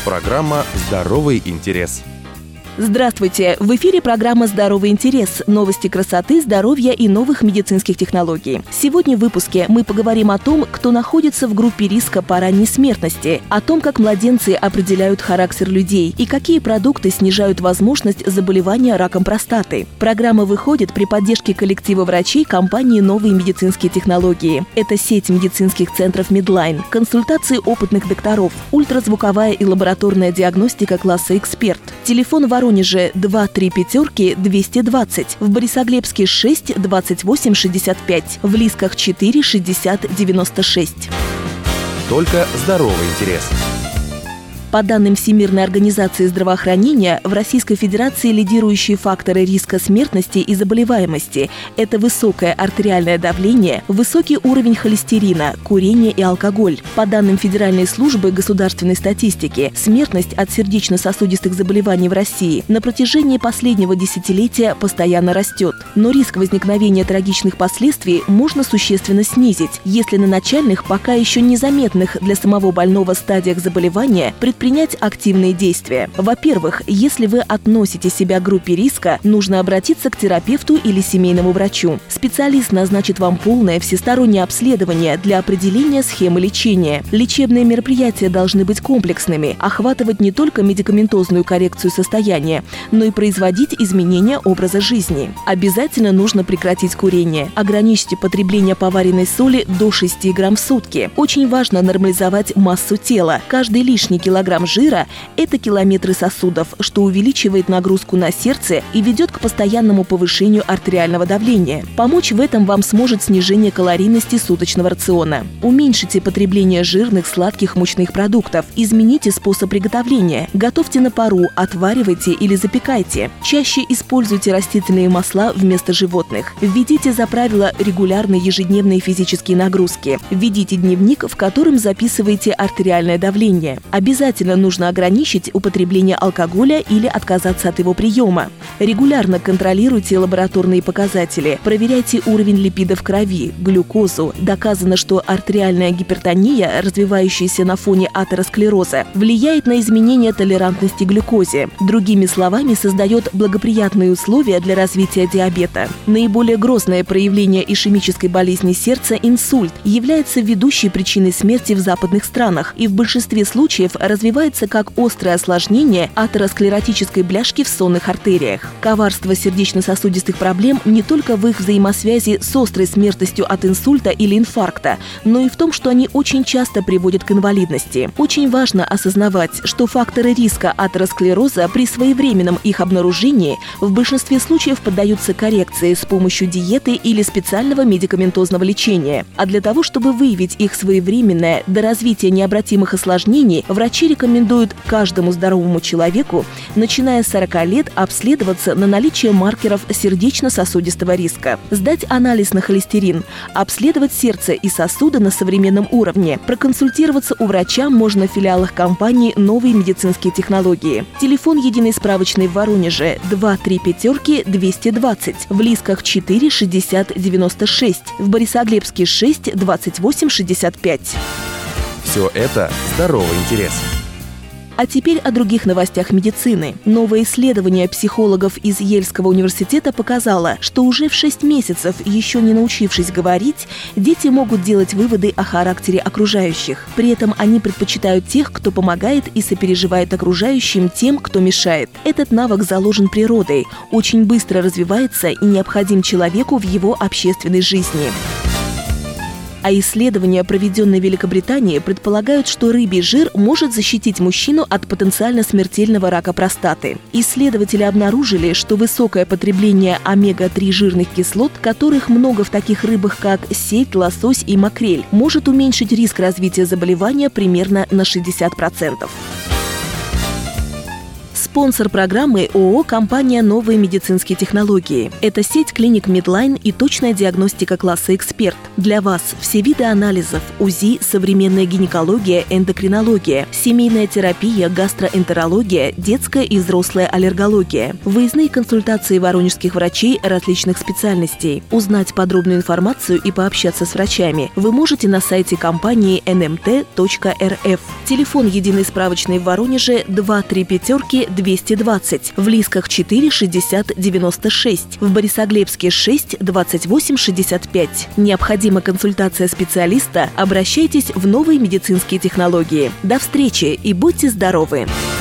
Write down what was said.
Программа «Здоровый интерес». Здравствуйте! В эфире программа «Здоровый интерес». Новости красоты, здоровья и новых медицинских технологий. Сегодня в выпуске мы поговорим о том, кто находится в группе риска по ранней смертности, о том, как младенцы определяют характер людей и какие продукты снижают возможность заболевания раком простаты. Программа выходит при поддержке коллектива врачей компании «Новые медицинские технологии». Это сеть медицинских центров Медлайн, консультации опытных докторов, ультразвуковая и лабораторная диагностика класса «Эксперт». Телефон в Воронеже 235-220, в Борисоглебске 6 28 65, в Лисках 4 60 96. Только здоровый интерес. По данным Всемирной организации здравоохранения, в Российской Федерации лидирующие факторы риска смертности и заболеваемости – это высокое артериальное давление, высокий уровень холестерина, курение и алкоголь. По данным Федеральной службы государственной статистики, смертность от сердечно-сосудистых заболеваний в России на протяжении последнего десятилетия постоянно растет. Но риск возникновения трагичных последствий можно существенно снизить, если на начальных, пока еще незаметных для самого больного стадиях заболевания предпринять активные действия. Во-первых, если вы относите себя к группе риска, нужно обратиться к терапевту или семейному врачу. Специалист назначит вам полное всестороннее обследование для определения схемы лечения. Лечебные мероприятия должны быть комплексными, охватывать не только медикаментозную коррекцию состояния, но и производить изменения образа жизни. Обязательно нужно прекратить курение. Ограничьте потребление поваренной соли до 6 грамм в сутки. Очень важно нормализовать массу тела. Каждый лишний килограмм жира – это километры сосудов, что увеличивает нагрузку на сердце и ведет к постоянному повышению артериального давления. Помочь в этом вам сможет снижение калорийности суточного рациона. Уменьшите потребление жирных, сладких, мучных продуктов. Измените способ приготовления. Готовьте на пару, отваривайте или запекайте. Чаще используйте растительные масла вместо животных. Введите за правило регулярные ежедневные физические нагрузки. Введите дневник, в котором записываете артериальное давление. Обязательно нужно ограничить употребление алкоголя или отказаться от его приема. Регулярно контролируйте лабораторные показатели, проверяйте уровень липидов в крови, глюкозу. Доказано, что артериальная гипертония, развивающаяся на фоне атеросклероза, влияет на изменение толерантности к глюкозе. Другими словами, создает благоприятные условия для развития диабета. Наиболее грозное проявление ишемической болезни сердца – инсульт, является ведущей причиной смерти в западных странах и в большинстве случаев развивается как острое осложнение атеросклеротической бляшки в сонных артериях. Коварство сердечно-сосудистых проблем не только в их взаимосвязи с острой смертностью от инсульта или инфаркта, но и в том, что они очень часто приводят к инвалидности. Очень важно осознавать, что факторы риска атеросклероза при своевременном их обнаружении в большинстве случаев поддаются коррекции с помощью диеты или специального медикаментозного лечения. А для того, чтобы выявить их своевременное до развития необратимых осложнений, врачи рекомендуют каждому здоровому человеку, начиная с 40 лет, обследоваться на наличие маркеров сердечно-сосудистого риска, сдать анализ на холестерин, обследовать сердце и сосуды на современном уровне. Проконсультироваться у врача можно в филиалах компании «Новые медицинские технологии». Телефон единой справочной в Воронеже 235-220, в Лисках 4 60 96, в Борисоглебске 6 28 65. Все это здоровый интерес. А теперь о других новостях медицины. Новое исследование психологов из Ельского университета показало, что уже в 6 месяцев, еще не научившись говорить, дети могут делать выводы о характере окружающих. При этом они предпочитают тех, кто помогает, и сопереживают окружающим тем, кто мешает. Этот навык заложен природой, очень быстро развивается и необходим человеку в его общественной жизни. А исследования, проведенные в Великобритании, предполагают, что рыбий жир может защитить мужчину от потенциально смертельного рака простаты. Исследователи обнаружили, что высокое потребление омега-3 жирных кислот, которых много в таких рыбах, как сельдь, лосось и макрель, может уменьшить риск развития заболевания примерно на 60%. Спонсор программы ООО «Компания «Новые медицинские технологии». Это сеть клиник Медлайн и точная диагностика класса «Эксперт». Для вас все виды анализов, УЗИ, современная гинекология, эндокринология, семейная терапия, гастроэнтерология, детская и взрослая аллергология, выездные консультации воронежских врачей различных специальностей. Узнать подробную информацию и пообщаться с врачами вы можете на сайте компании nmt.rf. Телефон единой справочной в Воронеже 235-220, в Лисках 4 60 96, в Борисоглебске 6 28 65. Необходима консультация специалиста? Обращайтесь в Новые медицинские технологии. До встречи и будьте здоровы!